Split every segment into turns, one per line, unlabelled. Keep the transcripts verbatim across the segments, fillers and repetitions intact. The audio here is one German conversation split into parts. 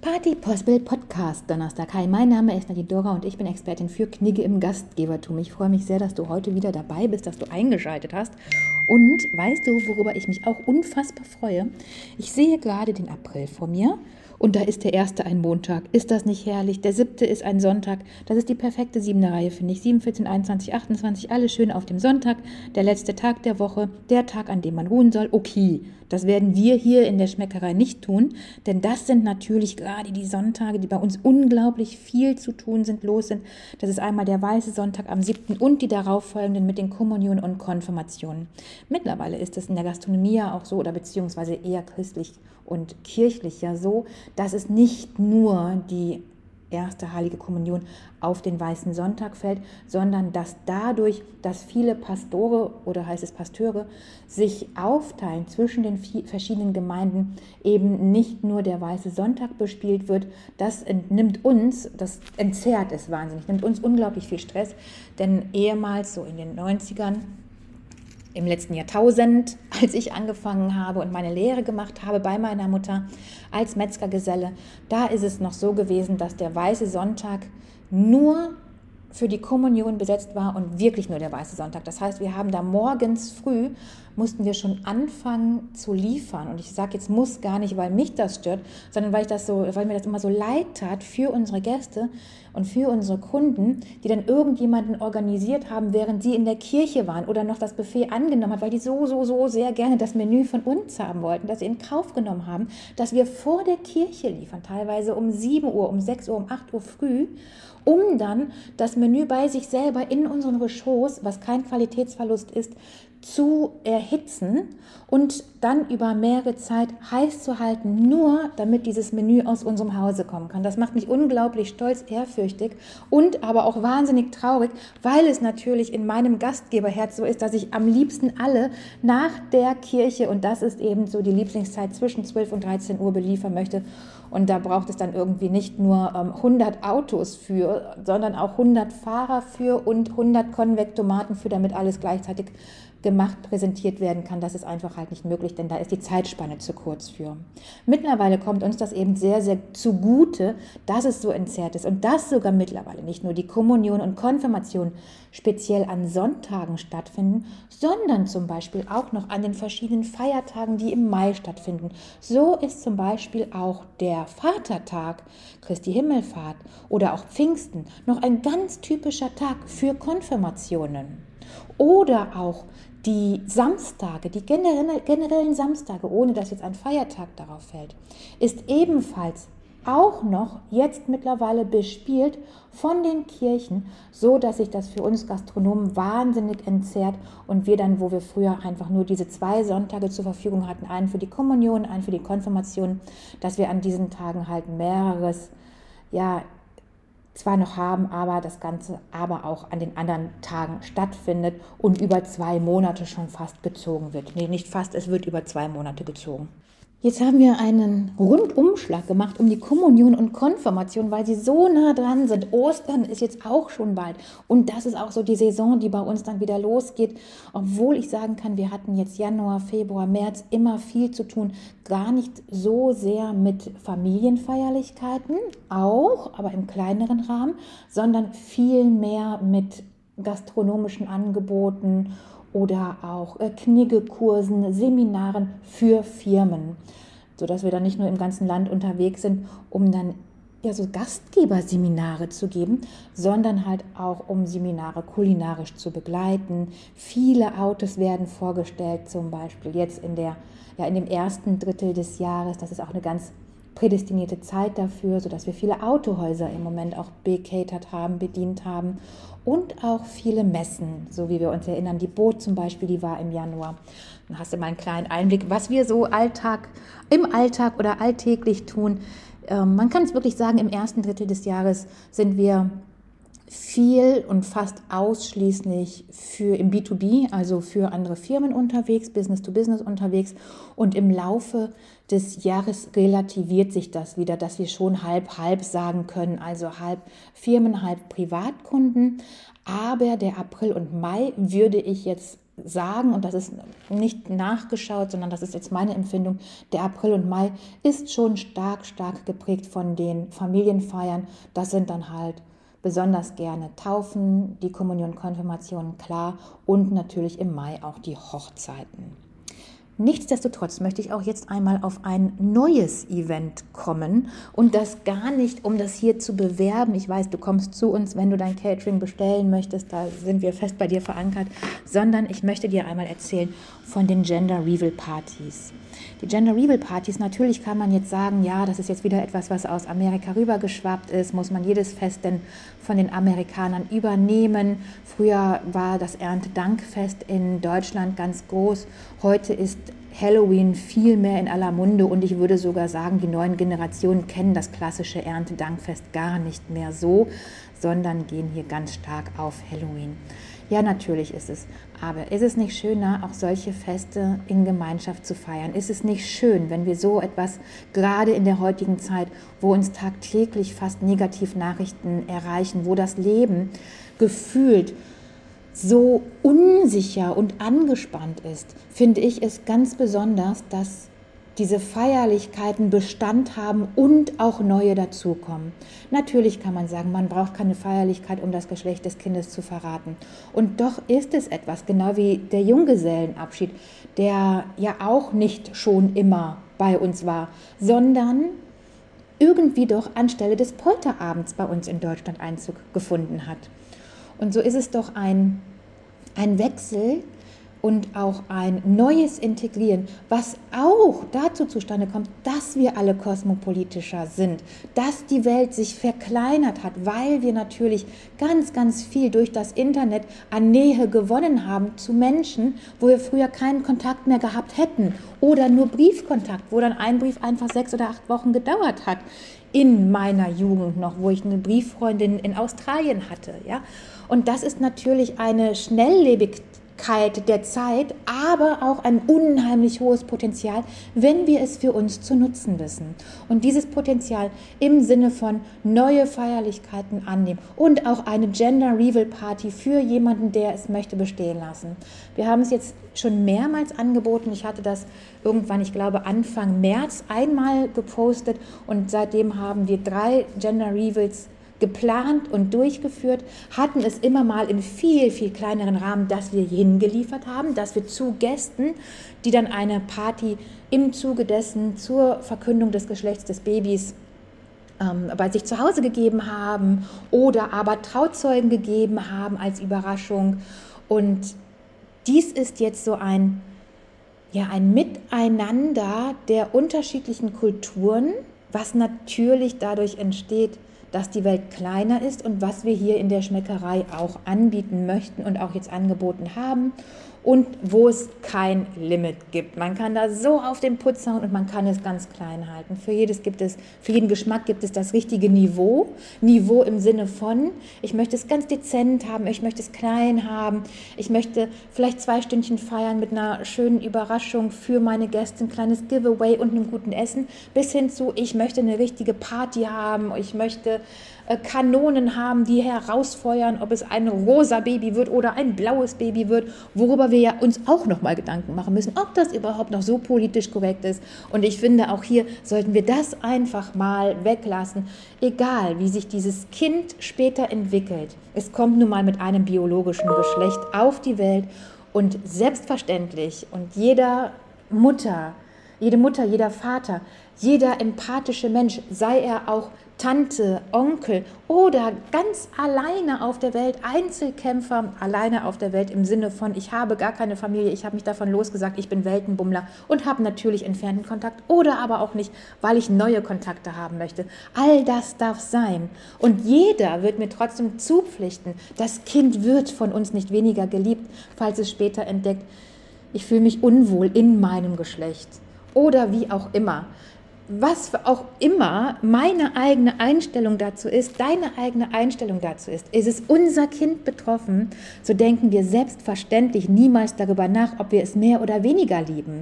Party Possible Podcast Donnerstag. Hi, mein Name ist Nadine Dora und ich bin Expertin für Knigge im Gastgebertum. Ich freue mich sehr, dass du heute wieder dabei bist, dass du eingeschaltet hast. Und weißt du, worüber ich mich auch unfassbar freue? Ich sehe gerade den April vor mir und da ist der erste ein Montag. Ist das nicht herrlich? Der siebte ist ein Sonntag. Das ist die perfekte siebener Reihe, finde ich. sieben, vierzehn, einundzwanzig, achtundzwanzig, alles schön auf dem Sonntag. Der letzte Tag der Woche, der Tag, an dem man ruhen soll. Okay, das werden wir hier in der Schmeckerei nicht tun, denn das sind natürlich gerade die Sonntage, die bei uns unglaublich viel zu tun sind, los sind. Das ist einmal der weiße Sonntag am siebten und die darauffolgenden mit den Kommunionen und Konfirmationen. Mittlerweile ist es in der Gastronomie ja auch so, oder beziehungsweise eher christlich und kirchlich ja so, dass es nicht nur die erste Heilige Kommunion auf den weißen Sonntag fällt, sondern dass dadurch, dass viele Pastore oder heißt es Pasteure sich aufteilen zwischen den verschiedenen Gemeinden, eben nicht nur der weiße Sonntag bespielt wird. Das entnimmt uns, das entzerrt es wahnsinnig, nimmt uns unglaublich viel Stress, denn ehemals so in den neunzigern, im letzten Jahrtausend, als ich angefangen habe und meine Lehre gemacht habe bei meiner Mutter als Metzgergeselle, da ist es noch so gewesen, dass der weiße Sonntag nur für die Kommunion besetzt war und wirklich nur der weiße Sonntag. Das heißt, wir haben da morgens früh, mussten wir schon anfangen zu liefern. Und ich sage jetzt muss gar nicht, weil mich das stört, sondern weil, ich das so, weil mir das immer so leid tat für unsere Gäste und für unsere Kunden, die dann irgendjemanden organisiert haben, während sie in der Kirche waren oder noch das Buffet angenommen haben, weil die so, so, so sehr gerne das Menü von uns haben wollten, dass sie in Kauf genommen haben, dass wir vor der Kirche liefern, teilweise um sieben Uhr, um sechs Uhr, um acht Uhr früh, um dann das Menü bei sich selber in unseren Ressorts, was kein Qualitätsverlust ist, zu erhitzen und dann über mehrere Zeit heiß zu halten, nur damit dieses Menü aus unserem Hause kommen kann. Das macht mich unglaublich stolz, ehrfürchtig und aber auch wahnsinnig traurig, weil es natürlich in meinem Gastgeberherz so ist, dass ich am liebsten alle nach der Kirche, und das ist eben so die Lieblingszeit, zwischen zwölf und dreizehn Uhr beliefern möchte. Und da braucht es dann irgendwie nicht nur ähm, hundert Autos für, sondern auch hundert Fahrer für und hundert Konvektomaten für, damit alles gleichzeitig gemacht, präsentiert werden kann. Das ist einfach halt nicht möglich, denn da ist die Zeitspanne zu kurz für. Mittlerweile kommt uns das eben sehr, sehr zugute, dass es so entzerrt ist und dass sogar mittlerweile nicht nur die Kommunion und Konfirmation speziell an Sonntagen stattfinden, sondern zum Beispiel auch noch an den verschiedenen Feiertagen, die im Mai stattfinden. So ist zum Beispiel auch der Vatertag, Christi Himmelfahrt oder auch Pfingsten noch ein ganz typischer Tag für Konfirmationen. Oder auch die Samstage, die generellen Samstage, ohne dass jetzt ein Feiertag darauf fällt, ist ebenfalls auch noch jetzt mittlerweile bespielt von den Kirchen, so dass sich das für uns Gastronomen wahnsinnig entzerrt und wir dann, wo wir früher einfach nur diese zwei Sonntage zur Verfügung hatten, einen für die Kommunion, einen für die Konfirmation, dass wir an diesen Tagen halt mehreres, ja, zwar noch haben, aber das Ganze aber auch an den anderen Tagen stattfindet und über zwei Monate schon fast gezogen wird. Nee, nicht fast, es wird über zwei Monate gezogen. Jetzt haben wir einen Rundumschlag gemacht um die Kommunion und Konfirmation, weil sie so nah dran sind. Ostern ist jetzt auch schon bald und das ist auch so die Saison, die bei uns dann wieder losgeht. Obwohl ich sagen kann, wir hatten jetzt Januar, Februar, März immer viel zu tun. Gar nicht so sehr mit Familienfeierlichkeiten, auch, aber im kleineren Rahmen, sondern viel mehr mit gastronomischen Angeboten oder auch äh, Kniggekursen, Seminaren für Firmen, sodass wir dann nicht nur im ganzen Land unterwegs sind, um dann ja so Gastgeberseminare zu geben, sondern halt auch um Seminare kulinarisch zu begleiten. Viele Autos werden vorgestellt, zum Beispiel jetzt in der ja in dem ersten Drittel des Jahres. Das ist auch eine ganz prädestinierte Zeit dafür, sodass wir viele Autohäuser im Moment auch becatert haben, bedient haben und auch viele Messen, so wie wir uns erinnern. Die Boot zum Beispiel, die war im Januar. Dann hast du mal einen kleinen Einblick, was wir so Alltag, im Alltag oder alltäglich tun. Ähm, man kann es wirklich sagen, im ersten Drittel des Jahres sind wir viel und fast ausschließlich für im B zwei B, also für andere Firmen unterwegs, Business to Business unterwegs. Und im Laufe des Jahres relativiert sich das wieder, dass wir schon halb, halb sagen können, also halb Firmen, halb Privatkunden. Aber der April und Mai würde ich jetzt sagen, und das ist nicht nachgeschaut, sondern das ist jetzt meine Empfindung, der April und Mai ist schon stark, stark geprägt von den Familienfeiern. Das sind dann halt besonders gerne Taufen, die Kommunion, Konfirmationen, klar, und natürlich im Mai auch die Hochzeiten. Nichtsdestotrotz möchte ich auch jetzt einmal auf ein neues Event kommen und das gar nicht, um das hier zu bewerben. Ich weiß, du kommst zu uns, wenn du dein Catering bestellen möchtest, da sind wir fest bei dir verankert, sondern ich möchte dir einmal erzählen von den Gender Reveal Partys. Die Gender Reveal Partys, natürlich kann man jetzt sagen, ja, das ist jetzt wieder etwas, was aus Amerika rübergeschwappt ist, muss man jedes Fest denn von den Amerikanern übernehmen. Früher war das Erntedankfest in Deutschland ganz groß, heute ist Halloween viel mehr in aller Munde und ich würde sogar sagen, die neuen Generationen kennen das klassische Erntedankfest gar nicht mehr so, sondern gehen hier ganz stark auf Halloween. Ja, natürlich ist es. Aber ist es nicht schöner, auch solche Feste in Gemeinschaft zu feiern? Ist es nicht schön, wenn wir so etwas, gerade in der heutigen Zeit, wo uns tagtäglich fast Negativnachrichten erreichen, wo das Leben gefühlt so unsicher und angespannt ist, finde ich es ganz besonders, dass diese Feierlichkeiten Bestand haben und auch neue dazukommen. Natürlich kann man sagen, man braucht keine Feierlichkeit, um das Geschlecht des Kindes zu verraten. Und doch ist es etwas, genau wie der Junggesellenabschied, der ja auch nicht schon immer bei uns war, sondern irgendwie doch anstelle des Polterabends bei uns in Deutschland Einzug gefunden hat. Und so ist es doch ein, ein Wechsel und auch ein neues Integrieren, was auch dazu zustande kommt, dass wir alle kosmopolitischer sind, dass die Welt sich verkleinert hat, weil wir natürlich ganz, ganz viel durch das Internet an Nähe gewonnen haben zu Menschen, wo wir früher keinen Kontakt mehr gehabt hätten oder nur Briefkontakt, wo dann ein Brief einfach sechs oder acht Wochen gedauert hat. In meiner Jugend noch, wo ich eine Brieffreundin in Australien hatte. Ja? Und das ist natürlich eine Schnelllebigkeit der Zeit, aber auch ein unheimlich hohes Potenzial, wenn wir es für uns zu nutzen wissen. Und dieses Potenzial im Sinne von neue Feierlichkeiten annehmen und auch eine Gender Reveal Party für jemanden, der es möchte, bestehen lassen. Wir haben es jetzt schon mehrmals angeboten. Ich hatte das irgendwann, ich glaube Anfang März einmal gepostet und seitdem haben wir drei Gender Reveals geplant und durchgeführt, hatten es immer mal im viel, viel kleineren Rahmen, dass wir hingeliefert haben, dass wir zu Gästen, die dann eine Party im Zuge dessen zur Verkündung des Geschlechts des Babys ähm, bei sich zu Hause gegeben haben oder aber Trauzeugen gegeben haben als Überraschung. Und dies ist jetzt so ein, ja, ein Miteinander der unterschiedlichen Kulturen, was natürlich dadurch entsteht, dass die Welt kleiner ist und was wir hier in der Schmeckerei auch anbieten möchten und auch jetzt angeboten haben und wo es kein Limit gibt. Man kann da so auf den Putz hauen und man kann es ganz klein halten. Für jedes gibt es, für jeden Geschmack gibt es das richtige Niveau. Niveau im Sinne von, ich möchte es ganz dezent haben, ich möchte es klein haben, ich möchte vielleicht zwei Stündchen feiern mit einer schönen Überraschung für meine Gäste, ein kleines Giveaway und einem guten Essen, bis hin zu, ich möchte eine richtige Party haben, ich möchte Kanonen haben, die herausfeuern, ob es ein rosa Baby wird oder ein blaues Baby wird, worüber wir ja uns auch nochmal Gedanken machen müssen, ob das überhaupt noch so politisch korrekt ist. Und ich finde, auch hier sollten wir das einfach mal weglassen, egal wie sich dieses Kind später entwickelt. Es kommt nun mal mit einem biologischen Geschlecht auf die Welt und selbstverständlich und jeder Mutter, jede Mutter, jeder Vater, jeder empathische Mensch, sei er auch Tante, Onkel oder ganz alleine auf der Welt, Einzelkämpfer, alleine auf der Welt im Sinne von, ich habe gar keine Familie, ich habe mich davon losgesagt, ich bin Weltenbummler und habe natürlich entfernten Kontakt oder aber auch nicht, weil ich neue Kontakte haben möchte. All das darf sein. Und jeder wird mir trotzdem zupflichten, das Kind wird von uns nicht weniger geliebt, falls es später entdeckt, ich fühle mich unwohl in meinem Geschlecht oder wie auch immer. Was auch immer meine eigene Einstellung dazu ist, deine eigene Einstellung dazu ist, ist es unser Kind betroffen, so denken wir selbstverständlich niemals darüber nach, ob wir es mehr oder weniger lieben.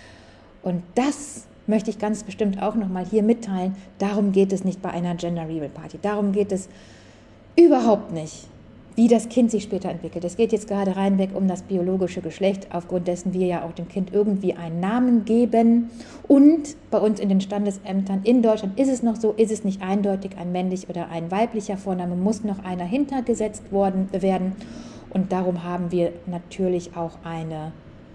Und das möchte ich ganz bestimmt auch nochmal hier mitteilen. Darum geht es nicht bei einer Gender Reveal Party. Darum geht es überhaupt nicht. wie das Kind sich später entwickelt. Es geht jetzt gerade reinweg um das biologische Geschlecht, aufgrund dessen wir ja auch dem Kind irgendwie einen Namen geben. Und bei uns in den Standesämtern in Deutschland ist es noch so, ist es nicht eindeutig, ein männlich oder ein weiblicher Vorname, muss noch einer hintergesetzt worden, werden. Und darum haben wir natürlich auch eine,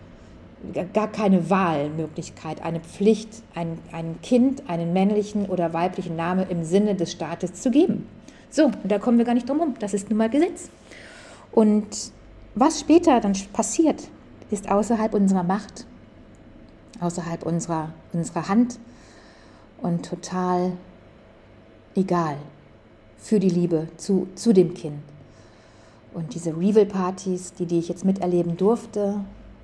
gar keine Wahlmöglichkeit, eine Pflicht, ein, ein Kind einen männlichen oder weiblichen Namen im Sinne des Staates zu geben. So, und da kommen wir gar nicht drum herum. Das ist nun mal Gesetz. Und was später dann passiert, ist außerhalb unserer Macht, außerhalb unserer, unserer Hand und total egal für die Liebe zu, zu dem Kind. Und diese Reveal-Partys, die, die ich jetzt miterleben durfte,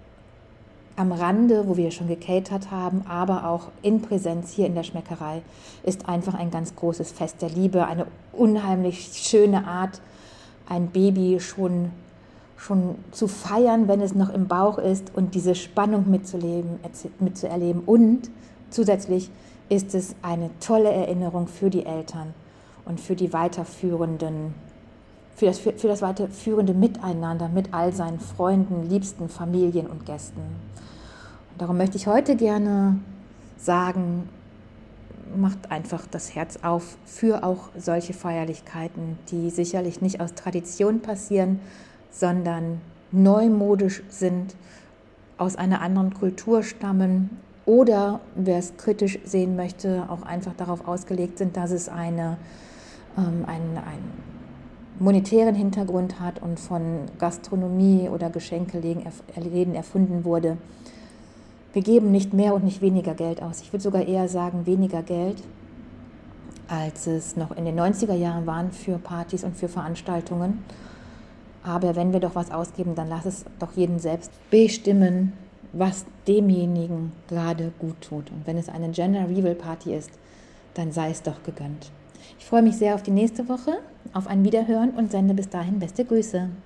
am Rande, wo wir schon gecatert haben, aber auch in Präsenz hier in der Schmeckerei, ist einfach ein ganz großes Fest der Liebe, eine unheimlich schöne Art, ein Baby schon, schon zu feiern, wenn es noch im Bauch ist und diese Spannung mitzuleben, mitzuerleben. Und zusätzlich ist es eine tolle Erinnerung für die Eltern und für die weiterführenden, für das, für, für das weiterführende Miteinander mit all seinen Freunden, Liebsten, Familien und Gästen. Und darum möchte ich heute gerne sagen, macht einfach das Herz auf für auch solche Feierlichkeiten, die sicherlich nicht aus Tradition passieren, sondern neumodisch sind, aus einer anderen Kultur stammen oder, wer es kritisch sehen möchte, auch einfach darauf ausgelegt sind, dass es eine, ähm, einen, einen monetären Hintergrund hat und von Gastronomie oder Geschenkeläden erfunden wurde. Wir geben nicht mehr und nicht weniger Geld aus. Ich würde sogar eher sagen, weniger Geld, als es noch in den neunziger Jahren waren für Partys und für Veranstaltungen. Aber wenn wir doch was ausgeben, dann lass es doch jeden selbst bestimmen, was demjenigen gerade gut tut. Und wenn es eine Gender Reveal Party ist, dann sei es doch gegönnt. Ich freue mich sehr auf die nächste Woche, auf ein Wiederhören und sende bis dahin beste Grüße.